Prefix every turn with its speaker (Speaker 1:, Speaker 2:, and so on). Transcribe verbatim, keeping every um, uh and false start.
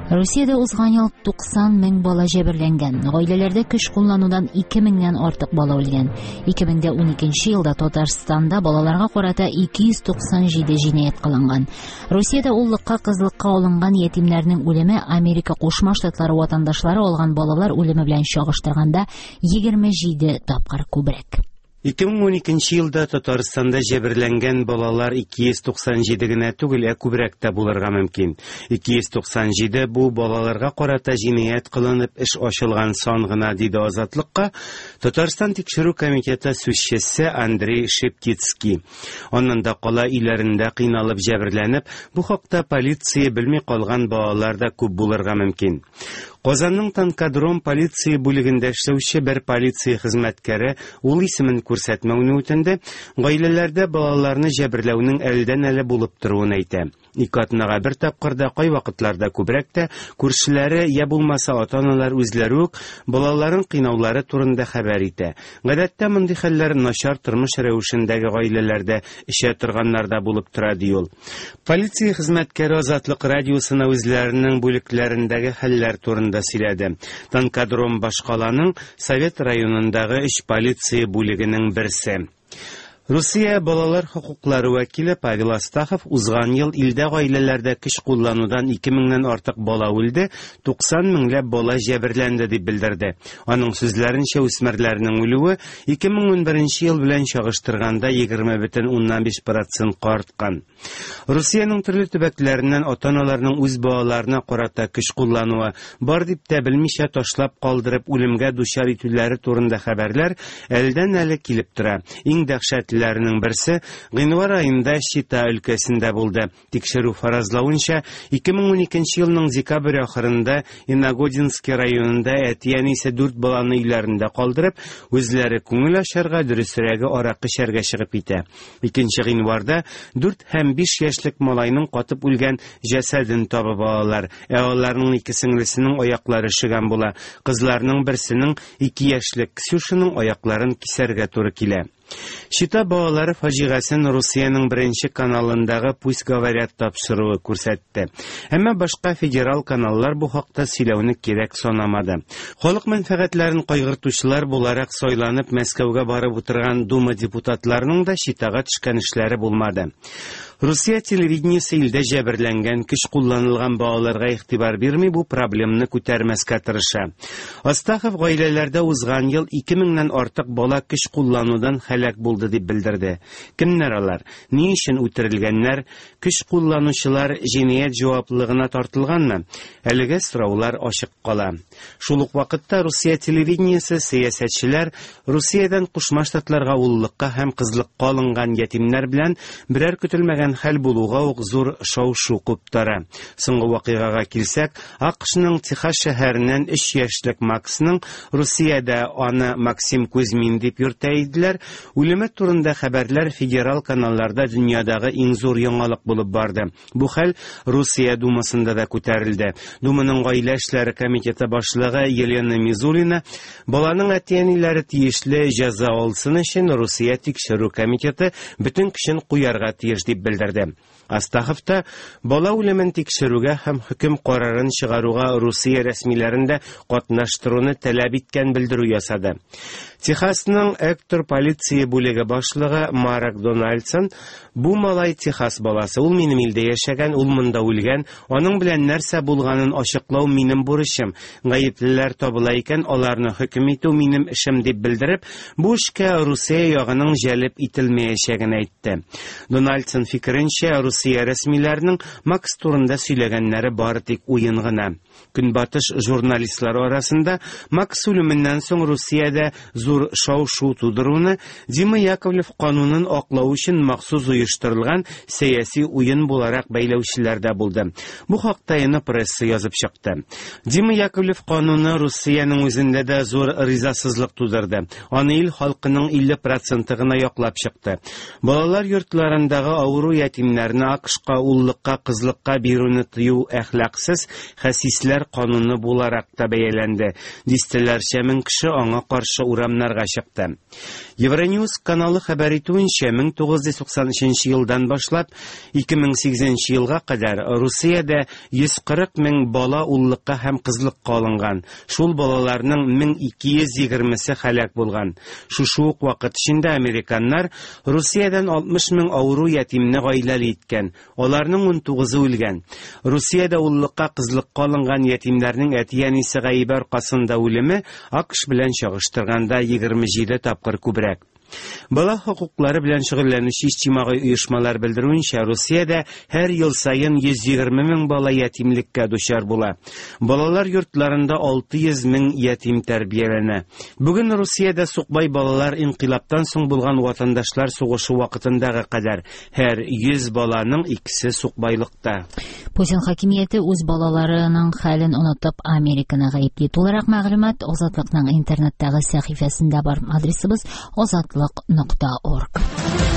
Speaker 1: Русиядә узган ел туксан мең бала җәберләнгән. Гаиләләрдә көч кулланудан ике меңнән артык бала үлгән. ике мең уникенче елда Татарстанда балаларга карата ике йөз туксан җиде җинаять кылынган. Русиядә уллыкка, кызлыкка алынган ятимнәрнең үлеме Америка Кушма Штатлары ватандашлары алган балалар үлеме белән чагыштырганда егерме җиде тапкыр күбрәк.
Speaker 2: ике мең уникенче елда Татарстанда җәберләнгән балалар ике йөз туксан җиде генә түгел, ә күбрәк тә булырга мөмкин. ике йөз туксан җиде бу балаларга карата җинаять кылынып эш ачылган сан гына, диде Азатлыкка Татарстан тикшерү комитеты сүзчесе Андрей Шептицкий. Аннан да кала өйләрендә кыйналып җәберләнеп, бу хакта полиция белми калган балалар да күп булырга мөмкин. Казанның Танкодром полиция бүлегендә эшләүче бер полиция хезмәткәре ул исемен күрсәтмәүне үтенде, гаиләләрдә балаларны җәберләүнең әлдән-әле булып торуын әйтә. Ике атнага бер тапкырда, кай вакытларда күбрәк тә, күршеләре я булмаса ата-аналар үзләре үк балаларын кыйнаулары турында хәбәр итә. Гадәттә мондый хәлләр начар тормыш рәвешендәге гаиләләрдә эчә торганнарда булып тора, ди ул. Полиция хезмәткәре Азатлык радиосына үзләренең бүлекләрендәге хәлләр турында сөйләде. Танкодром башкаланың Совет районындагы эш полиция бүлегенең берсе. Русия балалар хокуклары вәкиле Павел Астахов узган ел илдә гаиләләрдә көч кулланудан ике меңнән артык бала үлде, туксан меңләп бала җәберләнде дип белдерде. Аның сүзләренчә, үсмерләрнең үлүе ике мең унберенче ел белән чагыштырганда егерме бөтен уннан биш процентка арткан. Русиянең төрле төбәкләреннән ата-аналарның үз балаларына карата көч куллануы бар дип тә белмичә ташлап калдырып үлемгә дучар итүләре турында хәбәрләр әлдән-әле килеп тора. Иң дәһшәтле ләрнең берсе гыйнвар айында Чита өлкәсендә булды. Тикшерү фаразлавынча, ике мең уникенче елның декабрь ахырында Иногодинский районында әти-әнисе дүрт баланы өйләрендә калдырып, үзләре күңел ачарга, дөресрәге аракы эчәргә чыгып итә. икенче гыйнварда дүрт һәм биш яшьлек малайның катып үлгән җәсәден табып алалар. Ә аларның ике сеңлесенең аяклары шигән була. Кызларның берсенең ике яшьлек Ксюшаның аякларын кисәргә туры килә. Чита балалары фаҗигасын Русиянең беренче каналындагы «Пусть говорят» тапшыруы күрсәтте. Әмма башка федераль каналлар бу хакта сөйләүне кирәк санамады. Халык мәнфәгатьләрен кайгыртучылар буларак сайланып Мәскәүгә барып утырган Дума депутатларының да Читага төшкән эшләре булмады. Русия телевидениесе илдә җәберләнгән, көч кулланылган балаларга игътибар бирми, бу проблеманы күтәрмәскә тырыша. Астахов гаиләләрдә узган ел ике меңнән артык бала көч кулланудан һәлак булды дип белдерде. Кемнәр алар? Ни өчен үтерелгәннәр? Көч кулланучылар җинаять җаваплылыгына тартылганмы? Әлегә сораулар ачык кала. Шул ук вакытта Русия телевидениесе сәясәтчеләр Русиядән Кушма Штатларга уллыкка һәм кызлыкка алынган ятимнәр белән берәр көтелмәгән хәл булуга ук зур шау-шу куптара. Соңгы вакыйгага килсәк, АКШның Техас шәһәреннән өч яшьлек Максның, Русиядә аны Максим Кузьмин дип йөртә иделәр, үлеме турында хәбәрләр федераль каналларда дөньядагы иң зур яңалык булып барды. Бу хәл Русия Думасында да күтәрелде. Думаның гаилә эшләре комитеты башлыгы Елена Мизулина баланың әти-әниләре тиешле җәза алсын өчен Русия тикшерү комитеты бөтен көчен куярга тиеш дип белдерде. Астахов та бала үлемен тикшерүгә һәм хөкем карарын чыгаруга Русия рәсмиләрендә катнаштыруны таләп иткән белдерү ясады. Техасның Эктор полиция бүлеге башлыгы Марк Дональдсон, бу малай Техас баласы, ул минем илдә яшәгән, ул монда үлгән, аның белән нәрсә булганын ачыклау минем бурычым. Гаеплеләр табыла икән, аларны хөкем итү минем эшем дип белдереп, бу эшкә Русия ягының җәлеп ителмәячәген әйтте. Дональдсон фикеренчә, Русия рәсмиләренең Макс турында сөйләгәннәре бары тик уен гына. Көнбатыш журналистлары арасында Макс үлеменнән соң Русиядә зур шау-шу тудыруны Дима Яковлев канунын аклау өчен махсус оештырылган сәяси уен буларак бәйләүчеләр дә булды. Бу хакта яны пресса язып чыкты. Дима Яковлев кануны Русиянең үзендә дә зур ризасызлык тудырды. Аны ил халкының илле проценты гына яклап чыкты. Балалар йортларындагы авыру ятимнәрне балаларны АКШка уллыкка, кызлыкка бирүне тыю әхлаксыз хәсисләр кануны буларак та бәяләнде. Дистәләрчә мең кеше аңа каршы урамнарга чыкты. Евроньюз каналы хәбәр итүенчә, мең тугыз йөз туксан өченче елдан башлап ике мең сигезенче елга кадәр Русиядә йөз кырык мең бала уллыкка һәм кызлыкка алынган. Шул балаларның мең ике йөз егермесе һәлак булган. Шушы ук вакыт эчендә американнар Русиядән алтмыш мең авыру ятимне гаиләле иткән. Аларның ун тугызы үлгән. Русиядә уллыкка, кызлыкка алынган ятимнәрнең әти-әнисе гаибе аркасында үлеме АКШ белән чагыштырганда егерме җиде тапкыр күбрәк. Бала хокуклары белән шөгыльләнүче иҗтимагый оешмалар белдерүенчә, Русиядә һәр ел сайын йөз егерме мең бала ятимлеккә дучар була. Балалар йортларында алты йөз мең ятим тәрбияләнә. Бүген Русиядә сукбай балалар инкыйлабтан соң булган ватандашлар сугышы вакытындагы кадәр һәр йөз баланың икесе сукбайлыкта.
Speaker 1: Путин хакимияте үз балаларының хәлен онытып Американы гаепли. Тулырак мәгълүмат Азатлыкның интернеттагы сәхифәсендә бар. Адресыбыз азатлык нокта орг.